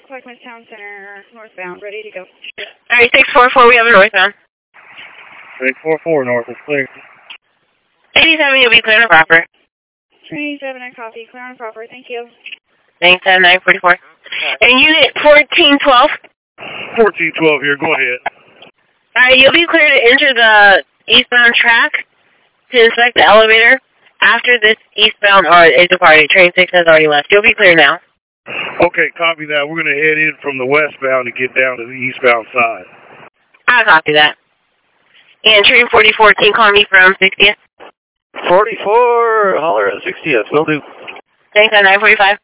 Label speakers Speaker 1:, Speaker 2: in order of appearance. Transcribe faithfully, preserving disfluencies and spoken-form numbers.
Speaker 1: Clackamas Town Center, northbound, ready to go.
Speaker 2: All right, six four four, we have a northbound.
Speaker 3: six four four, north is clear.
Speaker 2: eighty-seven, you'll be clear and proper.
Speaker 1: eighty-seven, I copy, clear and proper, thank you.
Speaker 2: Thanks, seven nine forty-four. And unit fourteen twelve?
Speaker 3: fourteen twelve here, go ahead.
Speaker 2: All right, you'll be clear to enter the eastbound track to inspect the elevator. After this eastbound or is departed, train six has already left. You'll be clear now.
Speaker 3: Okay, copy that. We're going to head in from the westbound and get down to the eastbound side.
Speaker 2: I'll copy that. And train forty-four, can you call me from sixtieth?
Speaker 4: forty-four, holler at sixtieth, will do.
Speaker 2: Thanks, at nine forty-five.